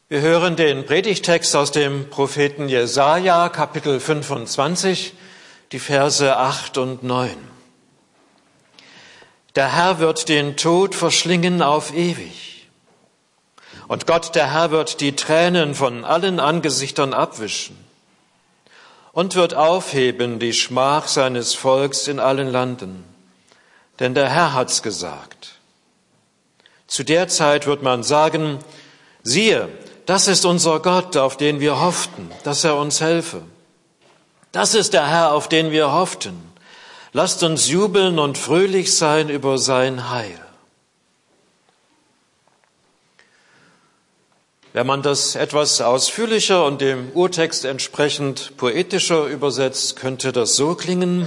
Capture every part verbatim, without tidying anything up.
Wir hören den Predigtext aus dem Propheten Jesaja, Kapitel fünfundzwanzig, die Verse acht und neun. Der Herr wird den Tod verschlingen auf ewig. Und Gott, der Herr, wird die Tränen von allen Angesichtern abwischen und wird aufheben die Schmach seines Volks in allen Landen. Denn der Herr hat's gesagt. Zu der Zeit wird man sagen, siehe, das ist unser Gott, auf den wir hofften, dass er uns helfe. Das ist der Herr, auf den wir hofften. Lasst uns jubeln und fröhlich sein über sein Heil. Wenn man das etwas ausführlicher und dem Urtext entsprechend poetischer übersetzt, könnte das so klingen: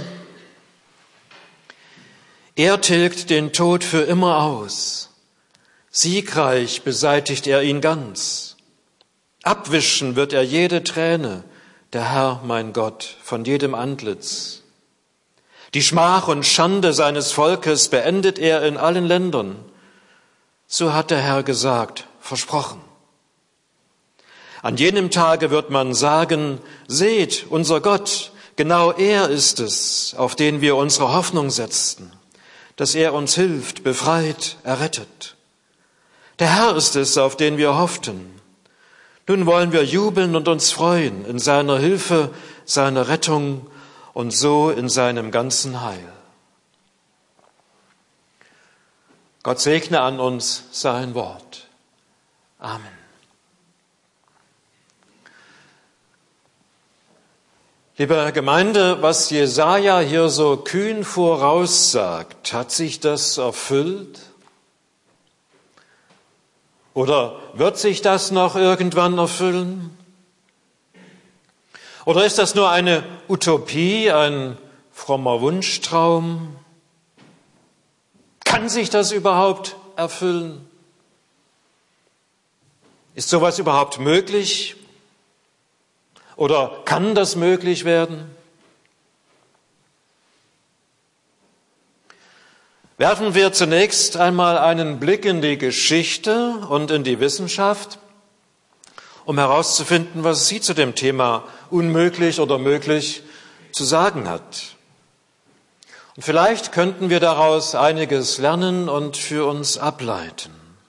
Er tilgt den Tod für immer aus. Siegreich beseitigt er ihn ganz. Abwischen wird er jede Träne, der Herr, mein Gott, von jedem Antlitz. Die Schmach und Schande seines Volkes beendet er in allen Ländern. So hat der Herr gesagt, versprochen. An jenem Tage wird man sagen, seht, unser Gott, genau er ist es, auf den wir unsere Hoffnung setzten, dass er uns hilft, befreit, errettet. Der Herr ist es, auf den wir hofften. Nun wollen wir jubeln und uns freuen in seiner Hilfe, seiner Rettung und so in seinem ganzen Heil. Gott segne an uns sein Wort. Amen. Liebe Gemeinde, was Jesaja hier so kühn voraussagt, hat sich das erfüllt? Oder wird sich das noch irgendwann erfüllen? Oder ist das nur eine Utopie, ein frommer Wunschtraum? Kann sich das überhaupt erfüllen? Ist sowas überhaupt möglich? Oder kann das möglich werden? Werfen wir zunächst einmal einen Blick in die Geschichte und in die Wissenschaft, um herauszufinden, was sie zu dem Thema unmöglich oder möglich zu sagen hat. Und vielleicht könnten wir daraus einiges lernen und für uns ableiten.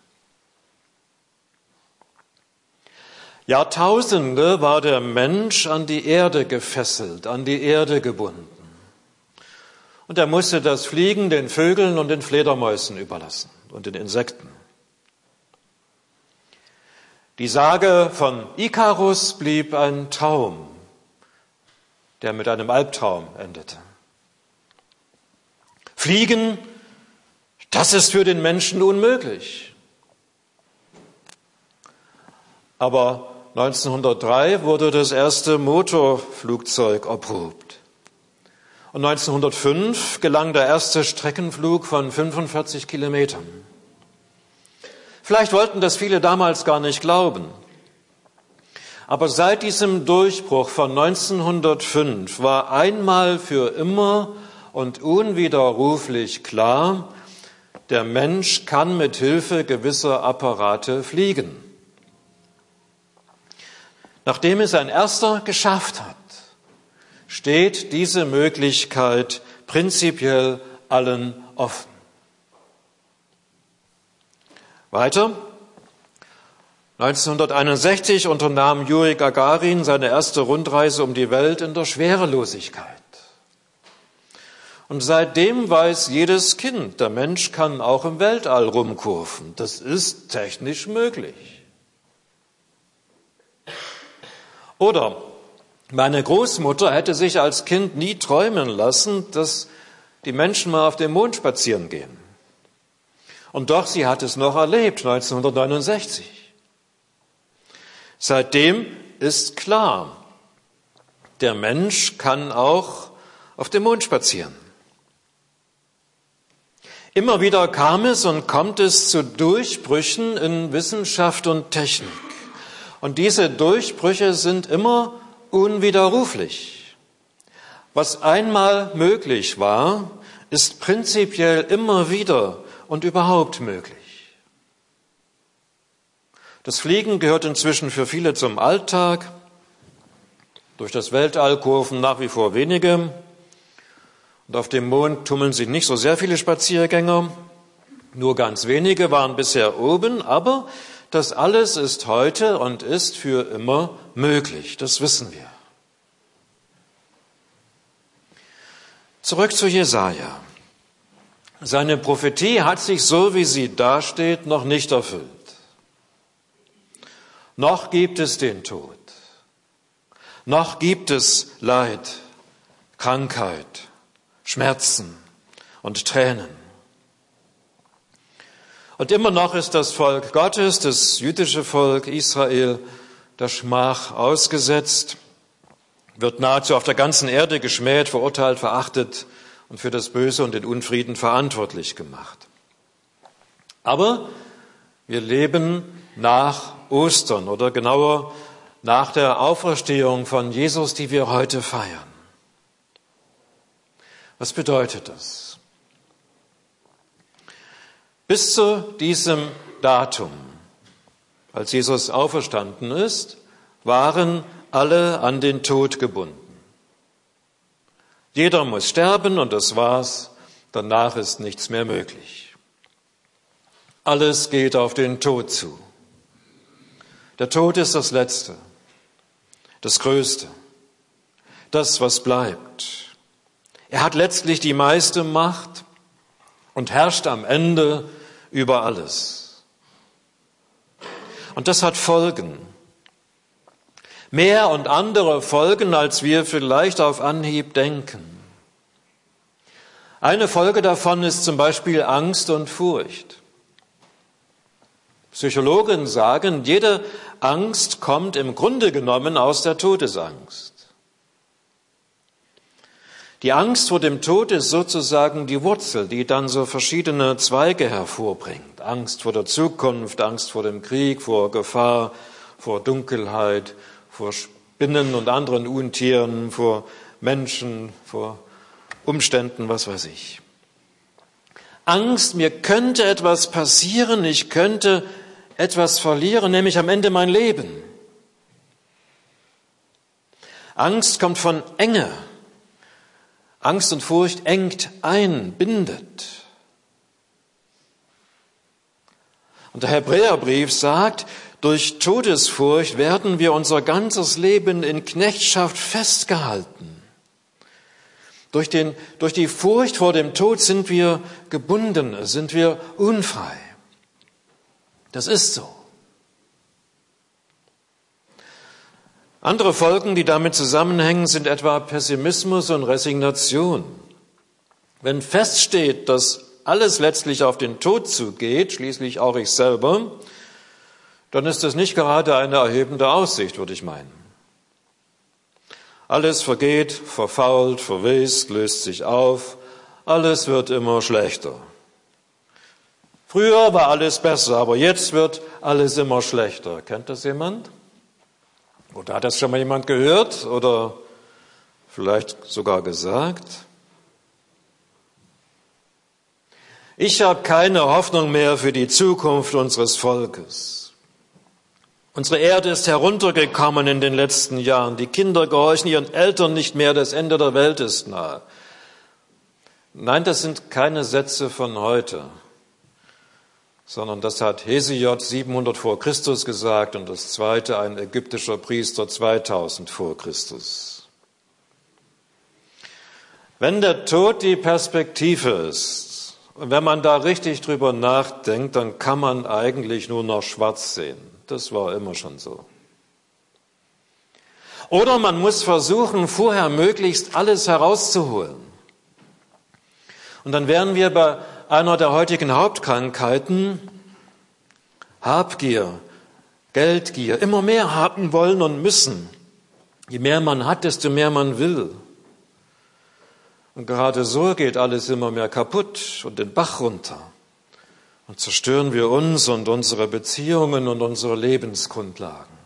Jahrtausende war der Mensch an die Erde gefesselt, an die Erde gebunden. Und er musste das Fliegen den Vögeln und den Fledermäusen überlassen und den Insekten. Die Sage von Ikarus blieb ein Traum, der mit einem Albtraum endete. Fliegen, das ist für den Menschen unmöglich. Aber neunzehnhundertdrei wurde das erste Motorflugzeug erprobt. Und neunzehnhundertfünf gelang der erste Streckenflug von fünfundvierzig Kilometern. Vielleicht wollten das viele damals gar nicht glauben. Aber seit diesem Durchbruch von neunzehnhundertfünf war einmal für immer und unwiderruflich klar, der Mensch kann mit Hilfe gewisser Apparate fliegen. Nachdem es ein erster geschafft hat, steht diese Möglichkeit prinzipiell allen offen. Weiter. neunzehnhunderteinundsechzig unternahm Juri Gagarin seine erste Rundreise um die Welt in der Schwerelosigkeit. Und seitdem weiß jedes Kind, der Mensch kann auch im Weltall rumkurven. Das ist technisch möglich. Oder meine Großmutter hätte sich als Kind nie träumen lassen, dass die Menschen mal auf dem Mond spazieren gehen. Und doch, sie hat es noch erlebt, neunzehnhundertneunundsechzig. Seitdem ist klar, der Mensch kann auch auf dem Mond spazieren. Immer wieder kam es und kommt es zu Durchbrüchen in Wissenschaft und Technik. Und diese Durchbrüche sind immer unwiderruflich. Was einmal möglich war, ist prinzipiell immer wieder und überhaupt möglich. Das Fliegen gehört inzwischen für viele zum Alltag. Durch das Weltall kurven nach wie vor wenige. Und auf dem Mond tummeln sich nicht so sehr viele Spaziergänger. Nur ganz wenige waren bisher oben, aber das alles ist heute und ist für immer möglich. Das wissen wir. Zurück zu Jesaja. Seine Prophetie hat sich, so wie sie dasteht, noch nicht erfüllt. Noch gibt es den Tod. Noch gibt es Leid, Krankheit, Schmerzen und Tränen. Und immer noch ist das Volk Gottes, das jüdische Volk Israel, der Schmach ausgesetzt, wird nahezu auf der ganzen Erde geschmäht, verurteilt, verachtet und für das Böse und den Unfrieden verantwortlich gemacht. Aber wir leben nach Ostern oder genauer nach der Auferstehung von Jesus, die wir heute feiern. Was bedeutet das? Bis zu diesem Datum, als Jesus auferstanden ist, waren alle an den Tod gebunden. Jeder muss sterben und das war's, danach ist nichts mehr möglich. Alles geht auf den Tod zu. Der Tod ist das Letzte, das Größte, das, was bleibt. Er hat letztlich die meiste Macht und herrscht am Ende über alles. Und das hat Folgen. Mehr und andere Folgen, als wir vielleicht auf Anhieb denken. Eine Folge davon ist zum Beispiel Angst und Furcht. Psychologen sagen, jede Angst kommt im Grunde genommen aus der Todesangst. Die Angst vor dem Tod ist sozusagen die Wurzel, die dann so verschiedene Zweige hervorbringt. Angst vor der Zukunft, Angst vor dem Krieg, vor Gefahr, vor Dunkelheit, vor Spinnen und anderen Untieren, vor Menschen, vor Umständen, was weiß ich. Angst, mir könnte etwas passieren, ich könnte etwas verlieren, nämlich am Ende mein Leben. Angst kommt von Enge. Angst und Furcht engt ein, bindet. Und der Hebräerbrief sagt, durch Todesfurcht werden wir unser ganzes Leben in Knechtschaft festgehalten. Durch, den, durch die Furcht vor dem Tod sind wir gebunden, sind wir unfrei. Das ist so. Andere Folgen, die damit zusammenhängen, sind etwa Pessimismus und Resignation. Wenn feststeht, dass alles letztlich auf den Tod zugeht, schließlich auch ich selber, dann ist das nicht gerade eine erhebende Aussicht, würde ich meinen. Alles vergeht, verfault, verwest, löst sich auf, alles wird immer schlechter. Früher war alles besser, aber jetzt wird alles immer schlechter. Kennt das jemand? Oder hat das schon mal jemand gehört oder vielleicht sogar gesagt? Ich habe keine Hoffnung mehr für die Zukunft unseres Volkes. Unsere Erde ist heruntergekommen in den letzten Jahren. Die Kinder gehorchen ihren Eltern nicht mehr. Das Ende der Welt ist nahe. Nein, das sind keine Sätze von heute, sondern das hat Hesiod siebenhundert vor Christus gesagt und das zweite ein ägyptischer Priester zweitausend vor Christus. Wenn der Tod die Perspektive ist und wenn man da richtig drüber nachdenkt, dann kann man eigentlich nur noch schwarz sehen. Das war immer schon so. Oder man muss versuchen, vorher möglichst alles herauszuholen. Und dann wären wir bei einer der heutigen Hauptkrankheiten, Habgier, Geldgier, immer mehr haben wollen und müssen. Je mehr man hat, desto mehr man will. Und gerade so geht alles immer mehr kaputt und den Bach runter. Und zerstören wir uns und unsere Beziehungen und unsere Lebensgrundlagen.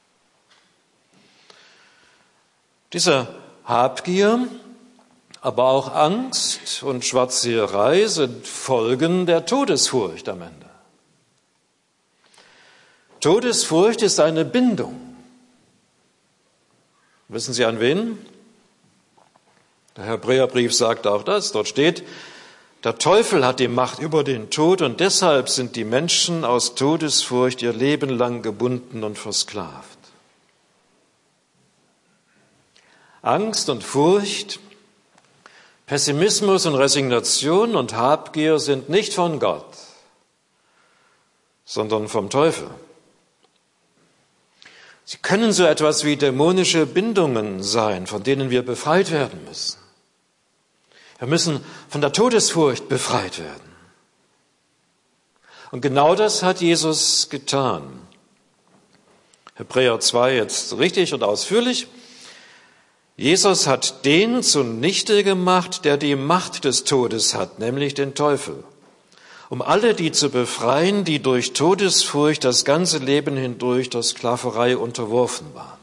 Diese Habgier, aber auch Angst und Schwarzseherei sind Folgen der Todesfurcht am Ende. Todesfurcht ist eine Bindung. Wissen Sie an wen? Der Hebräerbrief sagt auch das. Dort steht, der Teufel hat die Macht über den Tod und deshalb sind die Menschen aus Todesfurcht ihr Leben lang gebunden und versklavt. Angst und Furcht, Pessimismus und Resignation und Habgier sind nicht von Gott, sondern vom Teufel. Sie können so etwas wie dämonische Bindungen sein, von denen wir befreit werden müssen. Wir müssen von der Todesfurcht befreit werden. Und genau das hat Jesus getan. Hebräer zwei jetzt richtig und ausführlich. Jesus hat den zunichte gemacht, der die Macht des Todes hat, nämlich den Teufel, um alle die zu befreien, die durch Todesfurcht das ganze Leben hindurch der Sklaverei unterworfen waren.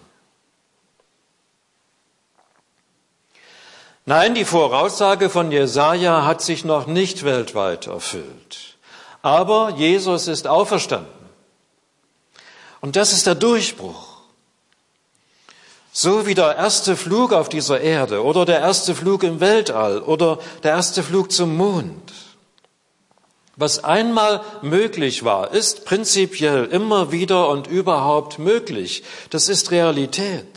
Nein, die Voraussage von Jesaja hat sich noch nicht weltweit erfüllt. Aber Jesus ist auferstanden. Und das ist der Durchbruch. So wie der erste Flug auf dieser Erde oder der erste Flug im Weltall oder der erste Flug zum Mond. Was einmal möglich war, ist prinzipiell immer wieder und überhaupt möglich. Das ist Realität.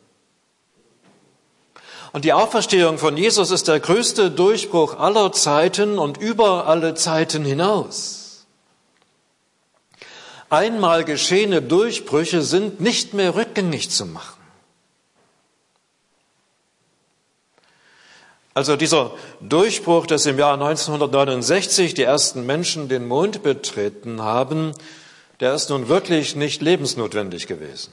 Und die Auferstehung von Jesus ist der größte Durchbruch aller Zeiten und über alle Zeiten hinaus. Einmal geschehene Durchbrüche sind nicht mehr rückgängig zu machen. Also dieser Durchbruch, dass im Jahr neunzehnhundertneunundsechzig die ersten Menschen den Mond betreten haben, der ist nun wirklich nicht lebensnotwendig gewesen.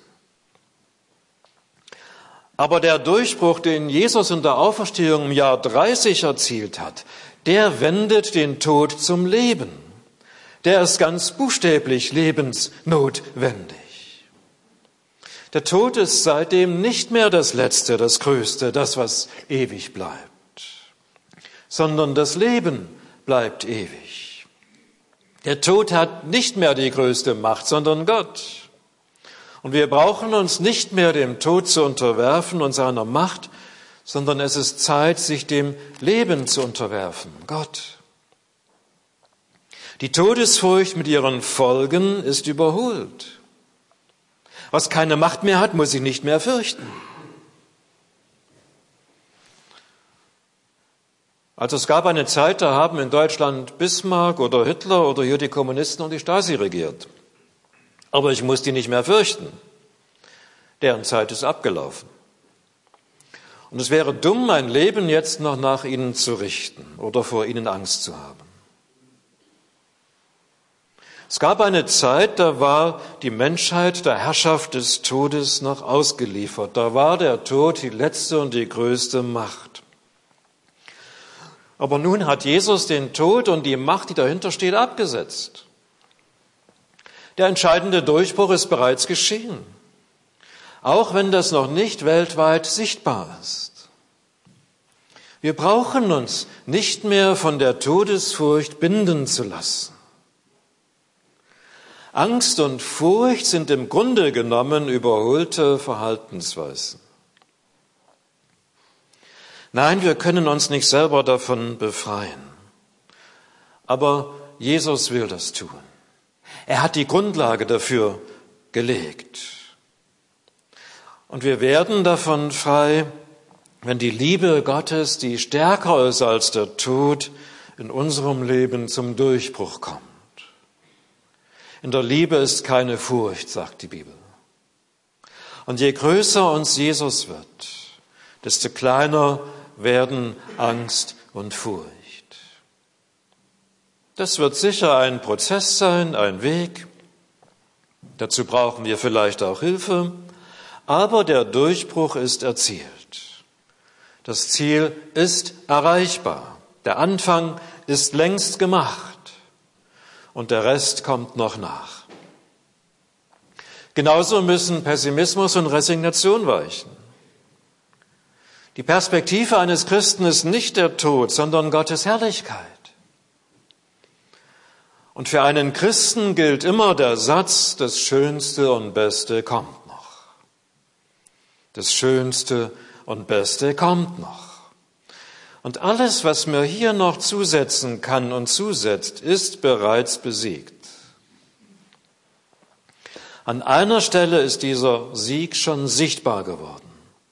Aber der Durchbruch, den Jesus in der Auferstehung im Jahr dreißig erzielt hat, der wendet den Tod zum Leben. Der ist ganz buchstäblich lebensnotwendig. Der Tod ist seitdem nicht mehr das Letzte, das Größte, das, was ewig bleibt, sondern das Leben bleibt ewig. Der Tod hat nicht mehr die größte Macht, sondern Gott. Und wir brauchen uns nicht mehr dem Tod zu unterwerfen und seiner Macht, sondern es ist Zeit, sich dem Leben zu unterwerfen, Gott. Die Todesfurcht mit ihren Folgen ist überholt. Was keine Macht mehr hat, muss sich nicht mehr fürchten. Also es gab eine Zeit, da haben in Deutschland Bismarck oder Hitler oder hier die Kommunisten und die Stasi regiert. Aber ich muss die nicht mehr fürchten. Deren Zeit ist abgelaufen. Und es wäre dumm, mein Leben jetzt noch nach ihnen zu richten oder vor ihnen Angst zu haben. Es gab eine Zeit, da war die Menschheit der Herrschaft des Todes noch ausgeliefert. Da war der Tod die letzte und die größte Macht. Aber nun hat Jesus den Tod und die Macht, die dahinter steht, abgesetzt. Der entscheidende Durchbruch ist bereits geschehen, auch wenn das noch nicht weltweit sichtbar ist. Wir brauchen uns nicht mehr von der Todesfurcht binden zu lassen. Angst und Furcht sind im Grunde genommen überholte Verhaltensweisen. Nein, wir können uns nicht selber davon befreien. Aber Jesus will das tun. Er hat die Grundlage dafür gelegt. Und wir werden davon frei, wenn die Liebe Gottes, die stärker ist als der Tod, in unserem Leben zum Durchbruch kommt. In der Liebe ist keine Furcht, sagt die Bibel. Und je größer uns Jesus wird, desto kleiner werden Angst und Furcht. Das wird sicher ein Prozess sein, ein Weg. Dazu brauchen wir vielleicht auch Hilfe. Aber der Durchbruch ist erzielt. Das Ziel ist erreichbar. Der Anfang ist längst gemacht. Und der Rest kommt noch nach. Genauso müssen Pessimismus und Resignation weichen. Die Perspektive eines Christen ist nicht der Tod, sondern Gottes Herrlichkeit. Und für einen Christen gilt immer der Satz, das Schönste und Beste kommt noch. Das Schönste und Beste kommt noch. Und alles, was mir hier noch zusetzen kann und zusetzt, ist bereits besiegt. An einer Stelle ist dieser Sieg schon sichtbar geworden.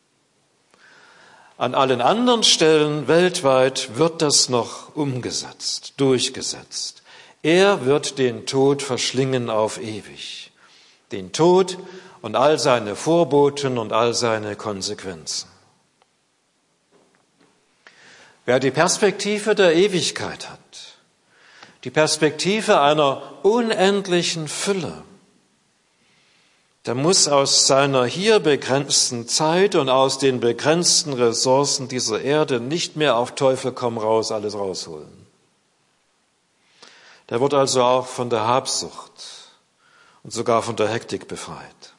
An allen anderen Stellen weltweit wird das noch umgesetzt, durchgesetzt. Er wird den Tod verschlingen auf ewig. Den Tod und all seine Vorboten und all seine Konsequenzen. Wer die Perspektive der Ewigkeit hat, die Perspektive einer unendlichen Fülle, der muss aus seiner hier begrenzten Zeit und aus den begrenzten Ressourcen dieser Erde nicht mehr auf Teufel komm raus alles rausholen. Der wird also auch von der Habsucht und sogar von der Hektik befreit.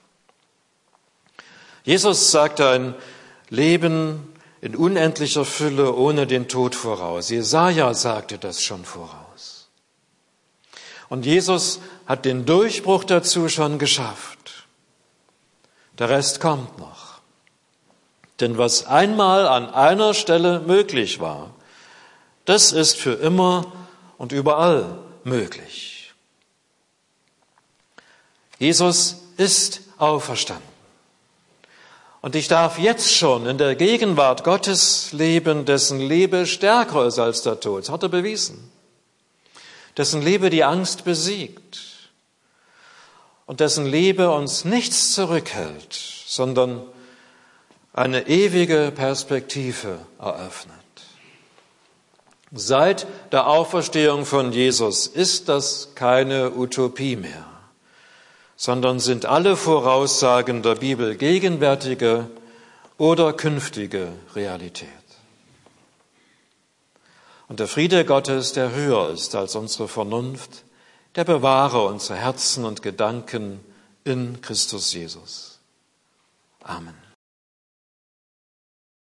Jesus sagte ein Leben in unendlicher Fülle ohne den Tod voraus. Jesaja sagte das schon voraus. Und Jesus hat den Durchbruch dazu schon geschafft. Der Rest kommt noch. Denn was einmal an einer Stelle möglich war, das ist für immer und überall möglich. Jesus ist auferstanden. Und ich darf jetzt schon in der Gegenwart Gottes leben, dessen Liebe stärker ist als der Tod. Das hat er bewiesen. Dessen Liebe die Angst besiegt. Und dessen Liebe uns nichts zurückhält, sondern eine ewige Perspektive eröffnet. Seit der Auferstehung von Jesus ist das keine Utopie mehr, sondern sind alle Voraussagen der Bibel gegenwärtige oder künftige Realität. Und der Friede Gottes, der höher ist als unsere Vernunft, der bewahre unsere Herzen und Gedanken in Christus Jesus. Amen.